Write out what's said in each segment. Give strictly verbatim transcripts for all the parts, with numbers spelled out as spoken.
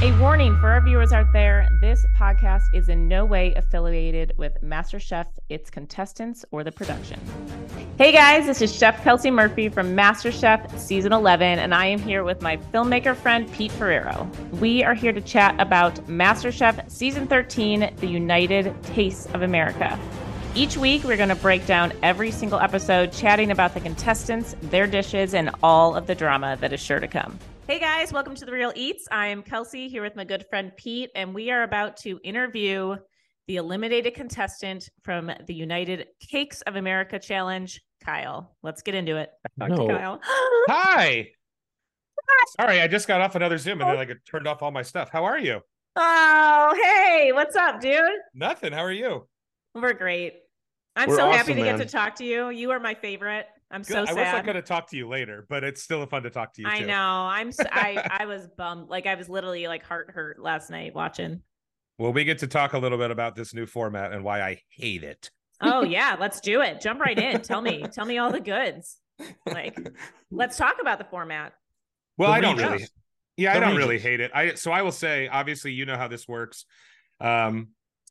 A warning for our viewers out there, this podcast is in no way affiliated with MasterChef, its contestants, or the production. Hey guys, this is Chef Kelsey Murphy from MasterChef Season eleven, and I am here with my filmmaker friend, Pete Ferrero. We are here to chat about MasterChef Season thirteen, The United Tastes of America. Each week, we're going to break down every single episode, chatting about the contestants, their dishes, and all of the drama that is sure to come. Hey guys, welcome to The Real Eats. I am Kelsey here with my good friend Pete, and we are about to interview the eliminated contestant from the United Cakes of America Challenge, Kyle. Let's get into it. Talk No. to Kyle. Hi. Sorry, I just got off another Zoom and then I turned off all my stuff. How are you? Oh, hey, what's up, dude? Nothing. How are you? We're great. I'm We're so awesome, happy to man. get to talk to you. You are my favorite. I'm Good. so I sad. wish I could have talked to you later, but it's still fun to talk to you I too. know. I'm. So, I. I was bummed. Like I was literally like heart hurt last night watching. Well, we get to talk a little bit about this new format and why I hate it. Oh yeah, let's do it. Jump right in. Tell me. Tell me all the goods. Like, let's talk about the format. Well, The I don't regions. really. Yeah, I The don't really regions. hate it. I so I will say, obviously, you know how this works. Um,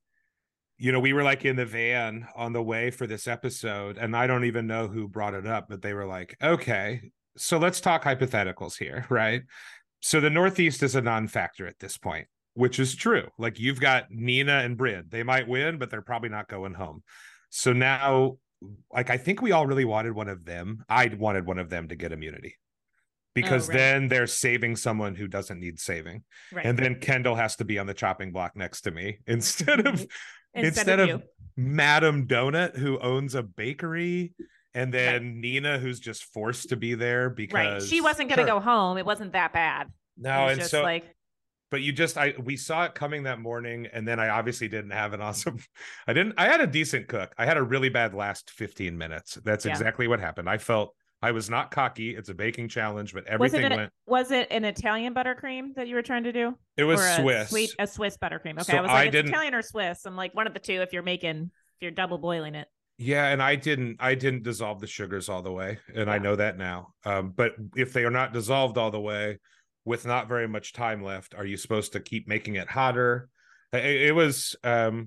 you know, we were like in the van on the way for this episode, and I don't even know who brought it up, but they were like, okay, so let's talk hypotheticals here, right? So the Northeast is a non-factor at this point, which is true. Like you've got Nina and Bryn. They might win, but they're probably not going home. So now, like, I think we all really wanted one of them. I wanted one of them to get immunity. Because Oh, right. then they're saving someone who doesn't need saving. Right. And then Kendall has to be on the chopping block next to me instead of Instead, instead of, of, you. Madam Donut, who owns a bakery, and then right. Nina, who's just forced to be there because right. She wasn't going to Sure. go home. It wasn't that bad. No, it was and just so like, but you just I we saw it coming that morning, and then I obviously didn't have an awesome I didn't I had a decent cook. I had a really bad last fifteen minutes. That's Yeah. exactly what happened. I felt I was not cocky. It's a baking challenge, but was it everything an, went. was it an Italian buttercream that you were trying to do? It was or a Swiss. Sweet, a Swiss buttercream. Okay, So I was I like, it's didn't- Italian or Swiss. I'm like one of the two. If you're making, if you're double boiling it. Yeah, and I didn't I didn't dissolve the sugars all the way, and I Yeah. know that now. Um, but if they are not dissolved all the way, with not very much time left, are you supposed to keep making it hotter? It, it was um,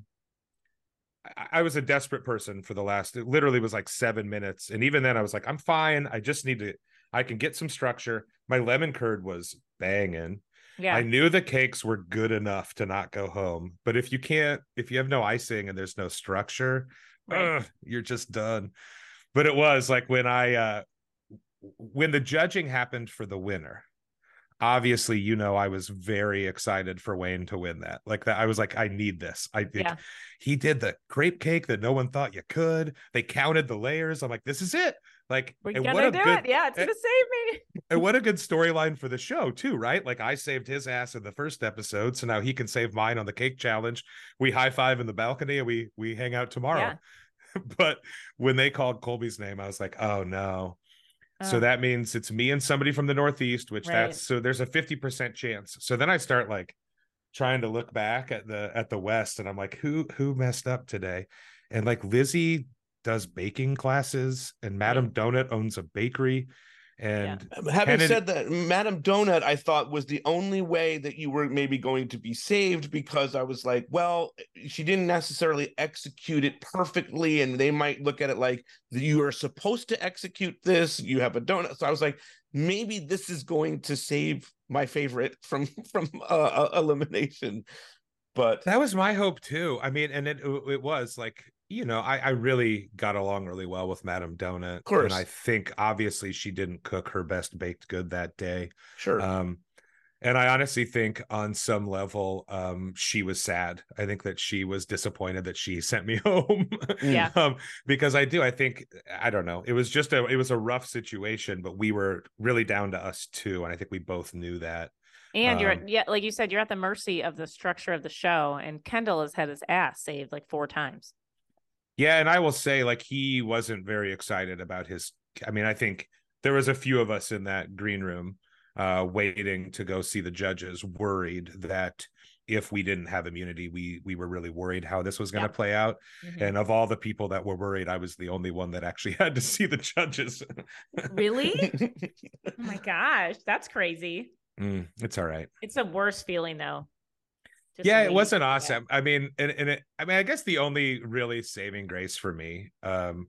I, I was a desperate person for the last. It literally was like seven minutes, and even then, I was like, I'm fine. I just need to. I can get some structure. My lemon curd was banging. Yeah. I knew the cakes were good enough to not go home, but if you can't, if you have no icing and there's no structure, Right. ugh, you're just done. But it was like when I uh when the judging happened for the winner, obviously, you know, I was very excited for Wayne to win that. Like that, I was like, I need this. I think Yeah. he did the grape cake that no one thought you could. They counted the layers. I'm like, this is it. Like, We're and gonna what a do good, it. Yeah, it's and- gonna save me. and what a good storyline for the show too, right? Like I saved his ass in the first episode, so now he can save mine on the cake challenge. We high five in the balcony and we we hang out tomorrow. Yeah. But when they called Colby's name, I was like, oh no. So Oh. that means it's me and somebody from the Northeast, which Right. that's so there's a fifty percent chance. So then I start like trying to look back at the at the West, and I'm like, who who messed up today? And like Lizzie does baking classes, and Madam Donut owns a bakery. And Having Kennedy- said that, Madam Donut, I thought was the only way that you were maybe going to be saved, because I was like, well, she didn't necessarily execute it perfectly, and they might look at it like you are supposed to execute this. You have a donut, so I was like, maybe this is going to save my favorite from from uh, elimination. But that was my hope too. I mean, and it it was like, you know, I, I really got along really well with Madam Donut. Of course. And I think obviously she didn't cook her best baked good that day. sure. Um, and I honestly think on some level, um, she was sad. I think that she was disappointed that she sent me home. Yeah. um, because I do, I think, I don't know. It was just a, it was a rough situation, but we were really down to us too. And I think we both knew that. And you're, Um, yeah, like you said, you're at the mercy of the structure of the show. And Kendall has had his ass saved like four times. Yeah, and I will say, like, he wasn't very excited about his. I mean, I think there was a few of us in that green room uh, waiting to go see the judges, worried that if we didn't have immunity, we we were really worried how this was going to Yep. play out. Mhm. And of all the people that were worried, I was the only one that actually had to see the judges. Really? Oh my gosh, that's crazy. Mm, it's all right. It's the worst feeling though. Just Yeah, it waiting wasn't for it. awesome. I mean, and, and it, I mean, I guess the only really saving grace for me, um,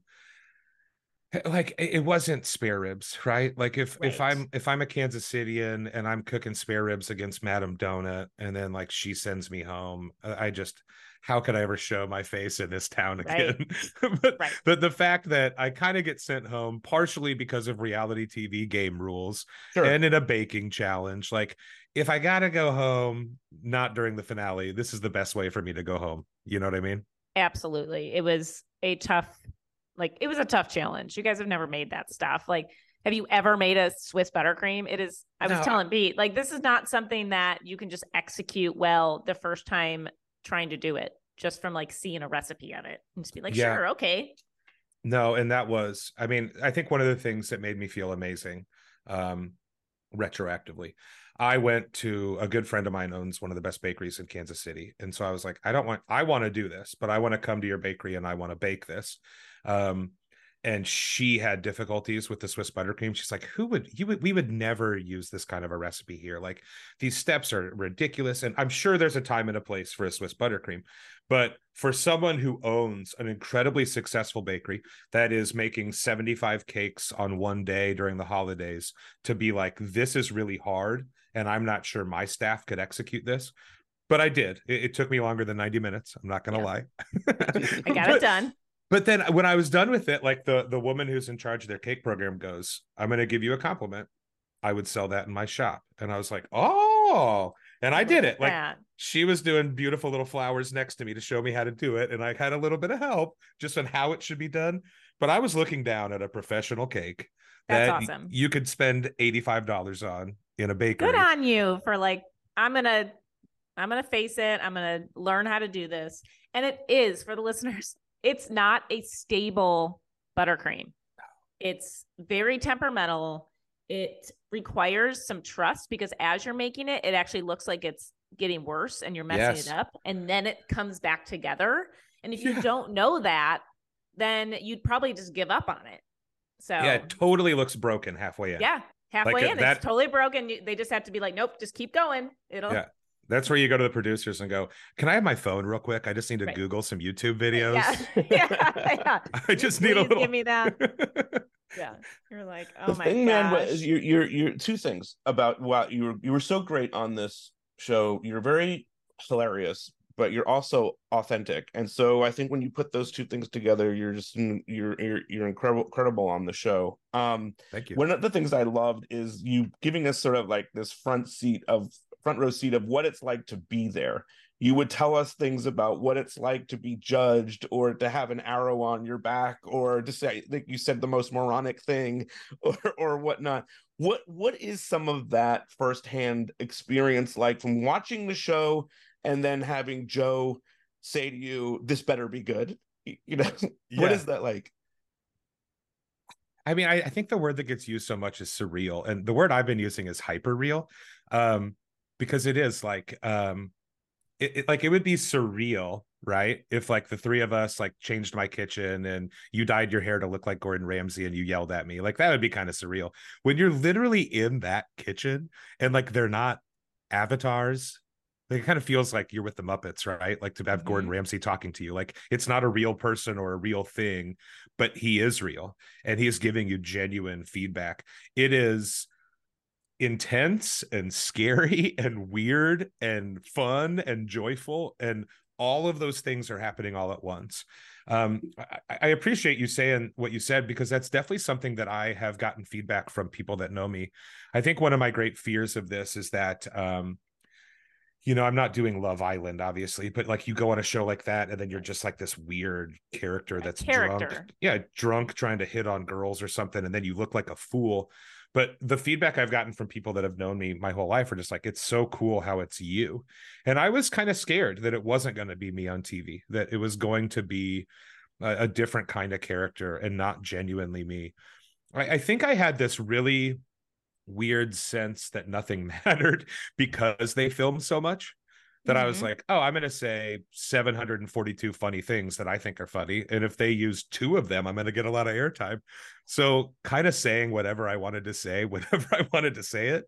like it it wasn't spare ribs, right? Like if if Right. I'm if I'm a Kansas Cityan and I'm cooking spare ribs against Madame Donut, and then like she sends me home, uh, I just how could I ever show my face in this town Right. again? but Right. but the fact that I kind of get sent home partially because of reality T V game rules Sure. and in a baking challenge, like if I gotta go home, not during the finale, this is the best way for me to go home. You know what I mean? Absolutely. It was a tough, like it was a tough challenge. You guys have never made that stuff. Like, have you ever made a Swiss buttercream? It is, I was No, telling Pete, like this is not something that you can just execute well the first time trying to do it, just from like seeing a recipe of it and just be like, Yeah. sure, okay. No, and that was, I mean, I think one of the things that made me feel amazing, um, retroactively, I went to a good friend of mine owns one of the best bakeries in Kansas City. And so I was like, I don't want, I want to do this, but I want to come to your bakery and I want to bake this. Um, and she had difficulties with the Swiss buttercream. She's like, who would you would we would never use this kind of a recipe here. Like these steps are ridiculous. And I'm sure there's a time and a place for a Swiss buttercream. But for someone who owns an incredibly successful bakery that is making seventy-five cakes on one day during the holidays to be like, this is really hard. And I'm not sure my staff could execute this. But I did. It, it took me longer than ninety minutes. I'm not going to Yeah. lie. I got but, it done. But then when I was done with it, like the, the woman who's in charge of their cake program goes, I'm going to give you a compliment. I would sell that in my shop. And I was like, oh, and I did it. Like That. she was doing beautiful little flowers next to me to show me how to do it. And I had a little bit of help just on how it should be done. But I was looking down at a professional cake That's that awesome. you could spend eighty-five dollars on in a bakery. Good on you for like, I'm going to, I'm going to face it. I'm going to learn how to do this. And it is, for the listeners, it's not a stable buttercream. It's very temperamental. It requires some trust because as you're making it, it actually looks like it's getting worse and you're messing Yes. it up. And then it comes back together. And if you Yeah. don't know that, then you'd probably just give up on it. So Yeah, it totally looks broken halfway in. yeah, halfway Like, in, that- it's totally broken. You- They just have to be like, nope, just keep going. It'll Yeah. That's where you go to the producers and go, can I have my phone real quick? I just need to Right. Google some YouTube videos. Yeah, yeah, yeah. I just Please need a little. give me that. Yeah, you're like, oh the my thing, man, gosh. was you're you're you're two things about wow, you were you were so great on this show. You're very hilarious, but you're also authentic. And so I think when you put those two things together, you're just you're you're you're incredible incredible on the show. Um Thank you. one of the things I loved is you giving us sort of like this front seat of front row seat of what it's like to be there. You would tell us things about what it's like to be judged or to have an arrow on your back or to say, like you said, the most moronic thing or, or whatnot. What, what is some of that firsthand experience like from watching the show and then having Joe say to you, this better be good? You know, Yeah. What is that like? I mean, I, I think the word that gets used so much is surreal. And the word I've been using is hyper real. Um, because it is like, um, it, it like it would be surreal, right? If like the three of us like changed my kitchen and you dyed your hair to look like Gordon Ramsay and you yelled at me, like that would be kind of surreal. When you're literally in that kitchen and like they're not avatars, like, it kind of feels like you're with the Muppets, right? Like to have Mhm. Gordon Ramsay talking to you, like it's not a real person or a real thing, but he is real and he is giving you genuine feedback. It is intense and scary and weird and fun and joyful, and all of those things are happening all at once. um I, I appreciate you saying what you said, because that's definitely something that I have gotten feedback from people that know me. I think one of my great fears of this is that um you know, I'm not doing Love Island, obviously, but like you go on a show like that and then you're just like this weird character that's character. drunk. Yeah, drunk trying to hit on girls or something, and then you look like a fool. But the feedback I've gotten from people that have known me my whole life are just like, it's so cool how it's you. And I was kind of scared that it wasn't going to be me on T V, that it was going to be a, a different kind of character and not genuinely me. I, I think I had this really weird sense that nothing mattered because they filmed so much, that I was Mhm. like, oh, I'm going to say seven hundred forty-two funny things that I think are funny. And if they use two of them, I'm going to get a lot of airtime. So kind of saying whatever I wanted to say, whenever I wanted to say it.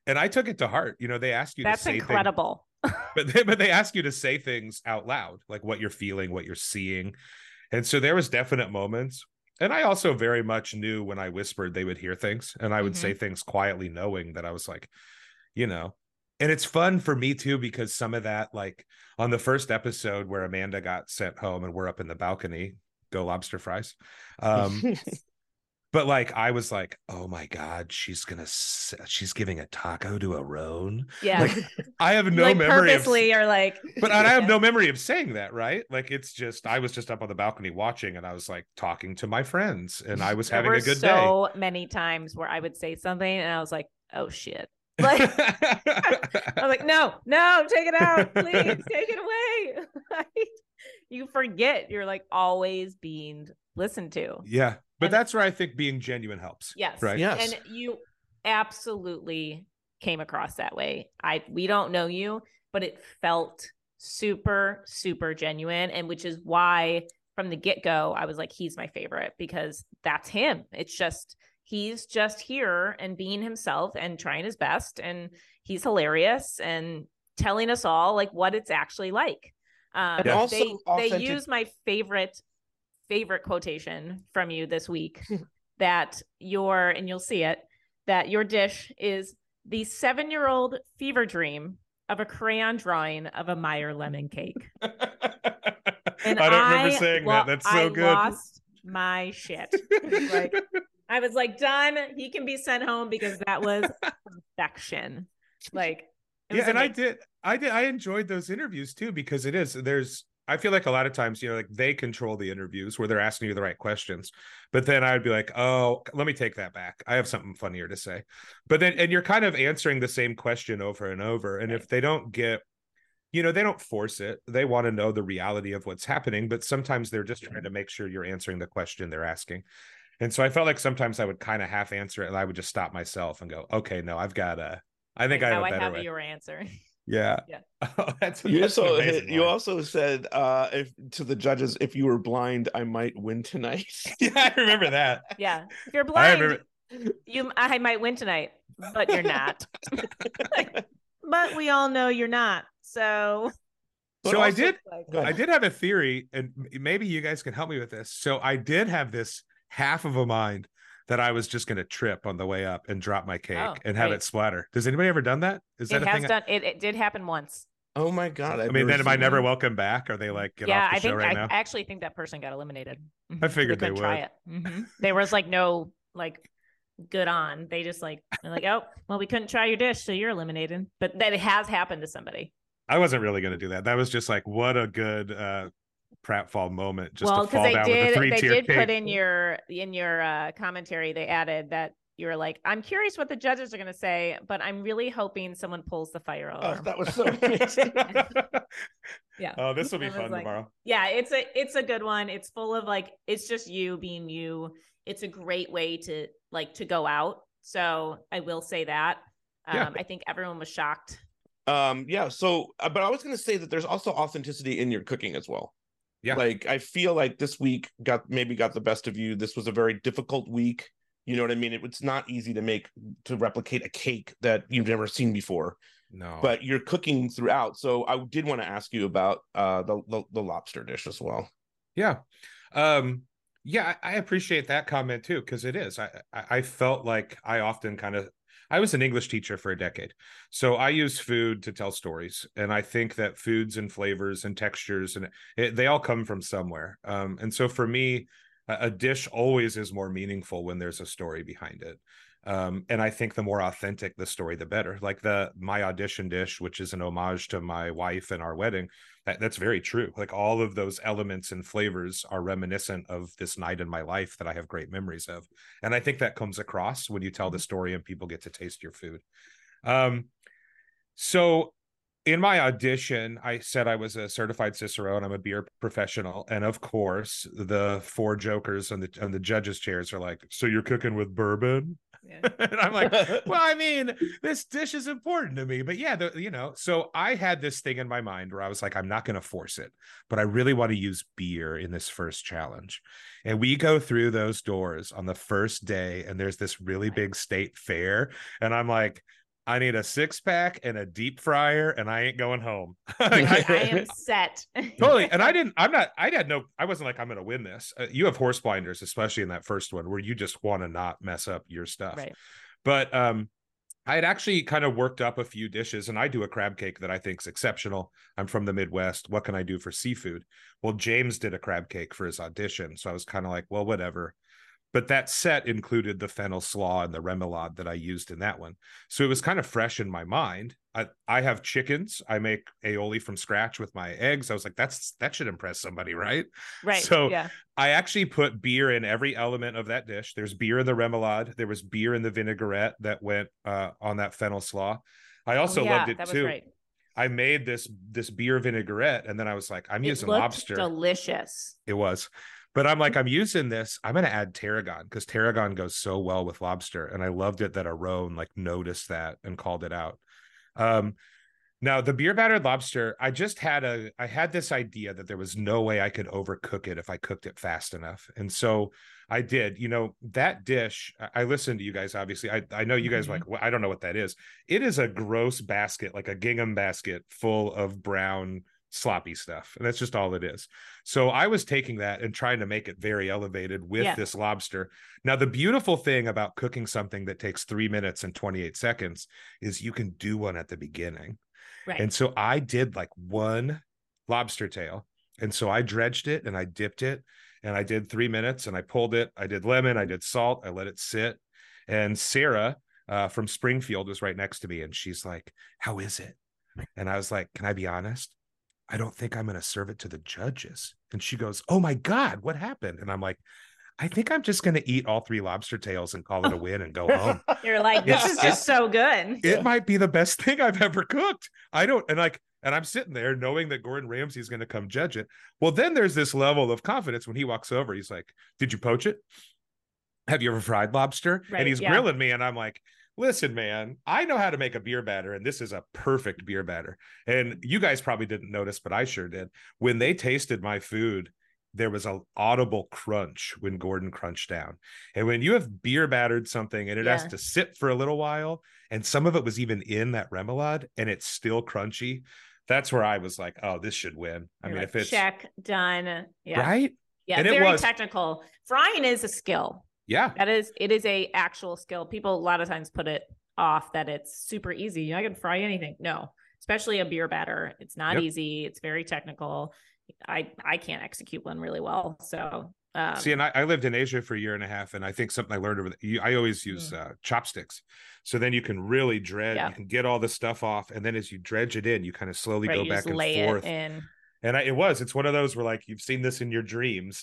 and I took it to heart. You know, they ask you That's to say incredible. things, but they, but they ask you to say things out loud, like what you're feeling, what you're seeing. And so there was definite moments. And I also very much knew when I whispered, they would hear things, and I would Mhm. say things quietly, knowing that I was like, you know, and it's fun for me too, because some of that, like on the first episode where Amanda got sent home and we're up in the balcony, go lobster fries. Um, but like, I was like, oh my God, she's going to, she's giving a taco to a roan. Yeah. Like, I have You, no like memory purposely of, are like, but I have no memory of saying that, right? Like, it's just, I was just up on the balcony watching, and I was like talking to my friends, and I was there having were a good so many times where I would say something and I was like, oh shit. Like, I was like, no, no, take it out, please take it away. Like, you forget you're like always being listened to. Yeah. But And- that's where I think being genuine helps. Yes. Right. Yes. And you absolutely came across that way. I we don't know you, but it felt super, super genuine. And which is why from the get-go, I was like, he's my favorite, because that's him. It's just he's just here and being himself and trying his best. And he's hilarious and telling us all like what it's actually like. Um, And also they, authentic- they use my favorite, favorite quotation from you this week that your, and you'll see it, that your dish is the seven-year-old fever dream of a crayon drawing of a Meyer lemon cake. And I don't remember I saying lo- that. That's so I good. lost my shit. Like, I was like, done. He can be sent home, because that was perfection. Like, it was Yeah, and I amazing. did, I did, I enjoyed those interviews too, because it is, there's, I feel like a lot of times, you know, like they control the interviews where they're asking you the right questions, but then I would be like, oh, let me take that back. I have something funnier to say. But then, and you're kind of answering the same question over and over. And Right. if they don't get, you know, they don't force it. They want to know the reality of what's happening, but sometimes they're just trying to make sure you're answering the question they're asking. And so I felt like sometimes I would kind of half answer it, and I would just stop myself and go, okay, no, I've got a, I think Like, I have now a I better have way. your answer. Yeah. Yeah. Oh, that's, You that's an also amazing you line. also said uh if to the judges, if you were blind, I might win tonight. Yeah, I remember that. Yeah. If you're I blind, remember. you I might win tonight, but you're not. But we all know you're not. So, But So I also- did. like, Go ahead. I did have a theory, and m- maybe you guys can help me with this. So I did have this half of a mind that I was just going to trip on the way up and drop my cake Oh, and have right. it splatter. Does anybody ever done that? Is that it a has thing? done it, it did happen once. Oh my God. I I've mean, never then am I seen never that. welcome back? Are they like, get Yeah, off the I show think right I now? actually think that person got eliminated. Mhm. I figured they couldn't try would. it. Mhm. There was like no like good on. They just like they're like, oh, well, we couldn't try your dish, so you're eliminated. But that it has happened to somebody. I wasn't really going to do that. That was just like, what a good uh, pratfall moment, just well, to fall they down with a did three they tier did cake. put in your in your uh, commentary. They added that you were like, I'm curious what the judges are going to say, but I'm really hoping someone pulls the fire Oh, alarm. that was so amazing. Yeah. Oh, this will be I was fun like- tomorrow. Yeah, it's a it's a good one. It's full of like it's just you being you. It's a great way to like to go out. So I will say that. Um, Yeah. I think everyone was shocked. Um, yeah. So, uh, but I was going to say that there's also authenticity in your cooking as well. Yeah. Like I feel like this week got maybe got the best of you. This was a very difficult week. You know what I mean? It, it's not easy to make to replicate a cake that you've never seen before. No, But you're cooking throughout. So I did want to ask you about uh the the, the lobster dish as well. yeah, um, yeah, I I appreciate that comment too, because it is. I I I felt like I often kind of. I was an English teacher for a decade, so I use food to tell stories, and I think that foods and flavors and textures and it, they all come from somewhere. Um, and so for me, a, a dish always is more meaningful when there's a story behind it. Um, and I think the more authentic the story, the better. Like the my audition dish, which is an homage to my wife and our wedding, that, that's very true. Like all of those elements and flavors are reminiscent of this night in my life that I have great memories of. And I think that comes across when you tell the story and people get to taste your food. Um, so in my audition, I said I was a certified Cicerone. I'm a beer professional. And of course, the four jokers on the on the judges' chairs are like, so you're cooking with bourbon? Yeah. And I'm like, well, I mean, this dish is important to me, but yeah, the, you know, so I had this thing in my mind where I was like, I'm not going to force it, but I really want to use beer in this first challenge. And we go through those doors on the first day, and there's this really big state fair. And I'm like, I need a six pack and a deep fryer, and I ain't going home. Like, I, I am set. Totally. And I didn't, I'm not, I had no, I wasn't like, I'm going to win this. Uh, you have horse blinders, especially in that first one where you just want to not mess up your stuff. Right. But um, I had actually kind of worked up a few dishes, and I do a crab cake that I think is exceptional. I'm from the Midwest. What can I do for seafood? Well, James did a crab cake for his audition. So I was kind of like, well, whatever. But that set included the fennel slaw and the remoulade that I used in that one. So it was kind of fresh in my mind. I, I have chickens. I make aioli from scratch with my eggs. I was like, that's that should impress somebody, right? Right. So yeah. I actually put beer in every element of that dish. There's beer in the remoulade. There was beer in the vinaigrette that went uh, on that fennel slaw. I also oh, yeah, loved it that too. Was right. I made this this beer vinaigrette, and then I was like, I'm it using looked lobster. Delicious. It was. But I'm like, I'm using this. I'm going to add tarragon because tarragon goes so well with lobster. And I loved it that Aron like noticed that and called it out. Um, now the beer battered lobster, I just had a, I had this idea that there was no way I could overcook it if I cooked it fast enough. And so I did, you know, that dish, I listened to you guys, obviously. I, I know you guys mm-hmm. like, well, I don't know what that is. It is a gross basket, like a gingham basket full of brown sloppy stuff, and that's just all it is. So I was taking that and trying to make it very elevated with yeah. this lobster. Now the beautiful thing about cooking something that takes three minutes and twenty-eight seconds is you can do one at the beginning, right? And so I did like one lobster tail, and so I dredged it and I dipped it, and I did three minutes and I pulled it. I did lemon, I did salt, I let it sit. And Sarah uh, from Springfield was right next to me, and she's like, how is it? And I was like, can I be honest? I don't think I'm going to serve it to the judges. And she goes, oh my God, what happened? And I'm like, I think I'm just going to eat all three lobster tails and call it a win and go home. You're like, this it's, is just so good. It might be the best thing I've ever cooked. I don't, and like, and I'm sitting there knowing that Gordon Ramsay is going to come judge it. Well, then there's this level of confidence when he walks over. He's like, did you poach it? Have you ever fried lobster? Right, and he's yeah. grilling me. And I'm like, listen, man, I know how to make a beer batter, and this is a perfect beer batter. And you guys probably didn't notice, but I sure did. When they tasted my food, there was an audible crunch when Gordon crunched down. And when you have beer battered something and it yeah. has to sit for a little while, and some of it was even in that remoulade, and it's still crunchy, that's where I was like, oh, this should win. I You're mean, like, if it's check, done. Yeah. Right? Yeah, and very it was technical. Frying is a skill. Yeah, that is, it is a actual skill. People a lot of times put it off that it's super easy. I can fry anything. No, especially a beer batter. It's not yep. easy. It's very technical. I, I can't execute one really well. So, um, see, and I, I lived in Asia for a year and a half, and I think something I learned over the, I always use mm. uh, chopsticks. So then you can really dredge, yeah. you can get all the stuff off. And then as you dredge it in, you kind of slowly right, go back and lay forth. It in. And I, it was, it's one of those where like, you've seen this in your dreams,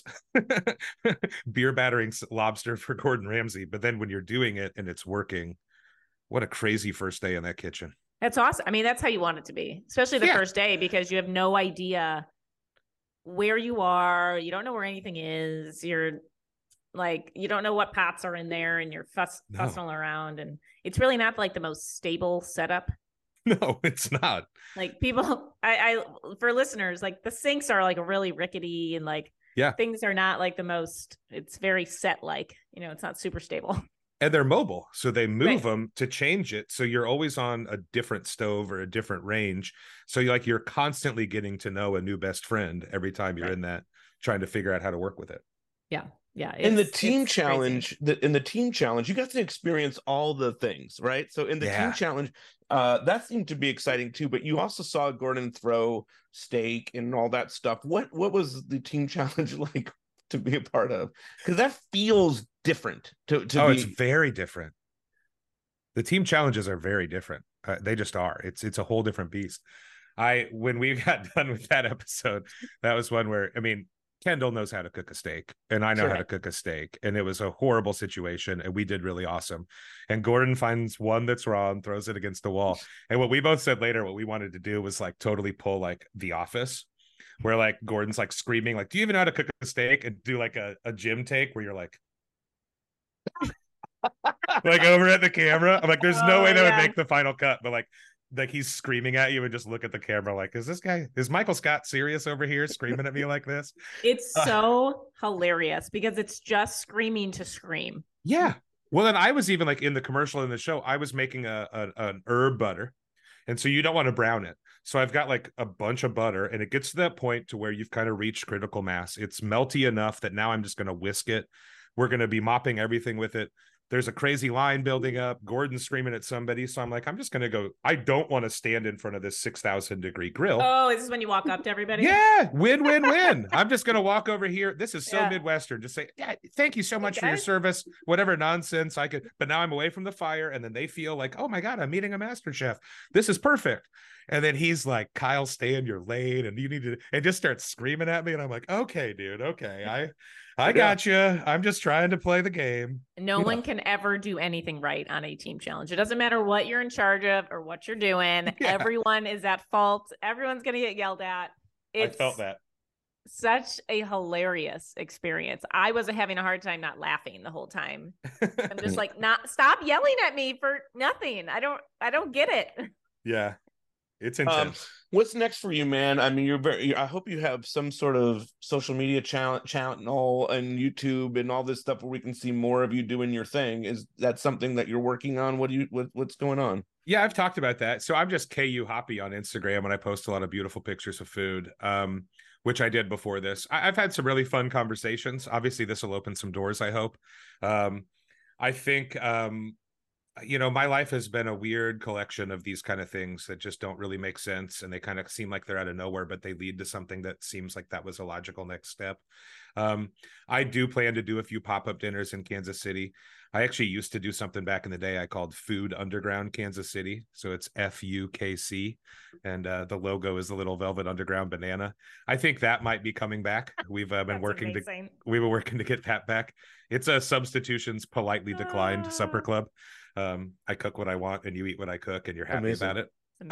beer battering lobster for Gordon Ramsay. But then when you're doing it and it's working, what a crazy first day in that kitchen. That's awesome. I mean, that's how you want it to be, especially the yeah. first day, because you have no idea where you are. You don't know where anything is. You're like, you don't know what pots are in there, and you're fuss, no. fussing around. And it's really not like the most stable setup. No, it's not. Like people, I, I, for listeners, like the sinks are like really rickety, and like, yeah, things are not like the most, it's very set, like, you know, it's not super stable. And they're mobile. So they move right. them to change it. So you're always on a different stove or a different range. So you're like, you're constantly getting to know a new best friend every time you're right. in that, trying to figure out how to work with it. Yeah. Yeah. In the team challenge, the, in the team challenge, you got to experience all the things, right? So in the yeah. team challenge, uh, that seemed to be exciting too. But you also saw Gordon throw steak and all that stuff. What what was the team challenge like to be a part of? Because that feels different. To, to oh, be... it's very different. The team challenges are very different. Uh, they just are. It's it's a whole different beast. I when we got done with that episode, that was one where I mean. Kendall knows how to cook a steak, and I know sure. how to cook a steak, and it was a horrible situation, and we did really awesome. And Gordon finds one that's raw and throws it against the wall. And what we both said later, what we wanted to do was like totally pull like The Office, where like Gordon's like screaming, like, "Do you even know how to cook a steak?" And do like a, a gym take where you're like, like over at the camera. I'm like, there's no oh, way that yeah. would make the final cut, but like. Like he's screaming at you and just look at the camera like, is this guy, is Michael Scott serious over here screaming at me like this? It's so uh, hilarious because it's just screaming to scream. Yeah. Well, and I was even like in the commercial in the show, I was making a, a an herb butter. And so you don't want to brown it. So I've got like a bunch of butter, and it gets to that point to where you've kind of reached critical mass. It's melty enough that now I'm just going to whisk it. We're going to be mopping everything with it. There's a crazy line building up. Gordon's screaming at somebody. So I'm like, I'm just going to go. I don't want to stand in front of this six thousand degree grill. Oh, is this when you walk up to everybody? Yeah. Win, win, win. I'm just going to walk over here. This is so Yeah. Midwestern. Just say, yeah, thank you so much for your guys. service. Whatever nonsense I could. But now I'm away from the fire. And then they feel like, oh my God, I'm meeting a master chef. This is perfect. And then he's like, Kyle, stay in your lane. And you need to, and just starts screaming at me. And I'm like, okay, dude. Okay. I, I got you. I'm just trying to play the game. No one can ever do anything right on a team challenge. It doesn't matter what you're in charge of or what you're doing. Yeah. Everyone is at fault. Everyone's going to get yelled at. It's I felt that. such a hilarious experience. I was having a hard time not laughing the whole time. I'm just like, not stop yelling at me for nothing. I don't, I don't get it. Yeah. It's Um, intense. what's next for you, man? I mean, you're very. I hope you have some sort of social media channel, channel, and YouTube and all this stuff where we can see more of you doing your thing. Is that something that you're working on? What do you? What, what's going on? Yeah, I've talked about that. So I'm just K U Hoppy on Instagram, and I post a lot of beautiful pictures of food, um, which I did before this. I- I've had some really fun conversations. Obviously, this will open some doors, I hope. Um, I think, um, you know, my life has been a weird collection of these kind of things that just don't really make sense. And they kind of seem like they're out of nowhere, but they lead to something that seems like that was a logical next step. Um, I do plan to do a few pop-up dinners in Kansas City. I actually used to do something back in the day I called Food Underground Kansas City. So it's F U K C. And uh, the logo is the little Velvet Underground banana. I think that might be coming back. We've uh, been That's working amazing. to we were working to get that back. It's a substitutions politely declined Ah. supper club. Um, I cook what I want and you eat what I cook and you're happy Amazing. about it.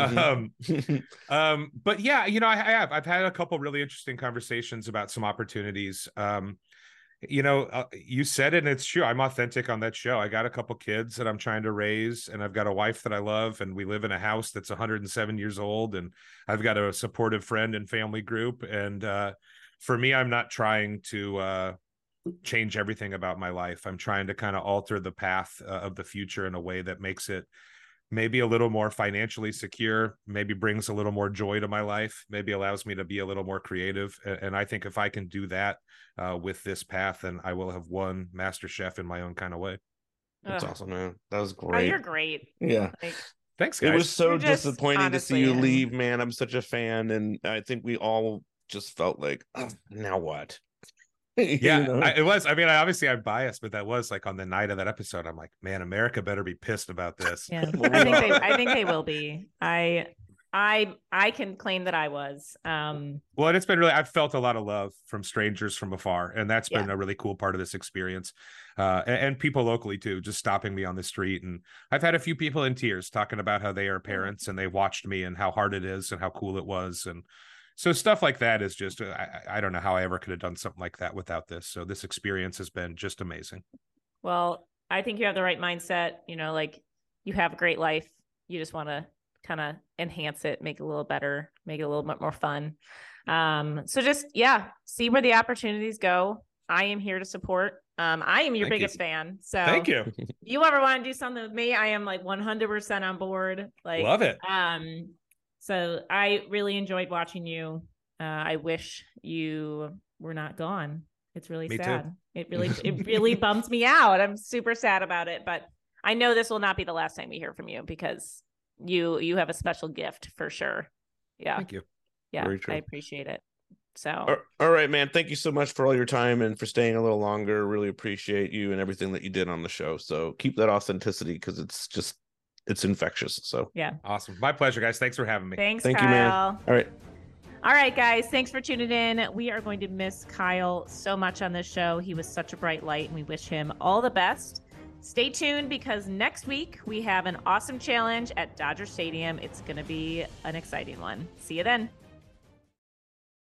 Amazing. Um, um, but yeah, you know, I, I have, I've had a couple really interesting conversations about some opportunities. Um, you know, uh, you said it and it's true. I'm authentic on that show. I got a couple kids that I'm trying to raise, and I've got a wife that I love, and we live in a house that's one hundred seven years old, and I've got a supportive friend and family group. And uh, for me, I'm not trying to uh, change everything about my life. I'm trying to kind of alter the path uh, of the future in a way that makes it maybe a little more financially secure, maybe brings a little more joy to my life, maybe allows me to be a little more creative. And I think if I can do that uh, with this path, then I will have won Master Chef in my own kind of way. That's Ugh. awesome, man. That was Oh, great. you're great. Yeah. Like, Thanks, guys. It was so You're just disappointing to see honestly you in- leave, man. I'm such a fan, and I think we all just felt like, oh, now what? You yeah, know? I, it was. I mean, I, obviously I'm biased, but that was like on the night of that episode. I'm like, man, America better be pissed about this. yeah, Well, we I think are. they, I think they will be. I, I, I can claim that I was. Um, Well, and it's been really, I've felt a lot of love from strangers from afar. And that's been Yeah. a really cool part of this experience. Uh, and, and people locally too, just stopping me on the street. And I've had a few people in tears talking about how they are parents and they watched me and how hard it is and how cool it was. And so stuff like that is just, I, I don't know how I ever could have done something like that without this. So this experience has been just amazing. well, I think you have the right mindset. You know, like you have a great life. You just want to kind of enhance it, make it a little better, make it a little bit more fun. Um, so just, yeah, see where the opportunities go. I am here to support. Um, I am your Thank you. biggest fan. So Thank you. you ever want to do something with me, I am like one hundred percent on board. Like, Love it. Um, so I really enjoyed watching you. Uh, I wish you were not gone. It's really Me too. sad. It really, it really bums me out. I'm super sad about it, but I know this will not be the last time we hear from you because you, you have a special gift for sure. Yeah. Thank you. Yeah. Very true. I appreciate it. So All- all right, man. Thank you so much for all your time and for staying a little longer. Really appreciate you and everything that you did on the show. So keep that authenticity because it's just, it's infectious. So, yeah. Awesome. My pleasure, guys. Thanks for having me. Thanks, Thank Kyle. you, man. all right. All right, guys. Thanks for tuning in. We are going to miss Kyle so much on this show. He was such a bright light, and we wish him all the best. Stay tuned because next week we have an awesome challenge at Dodger Stadium. It's going to be an exciting one. See you then.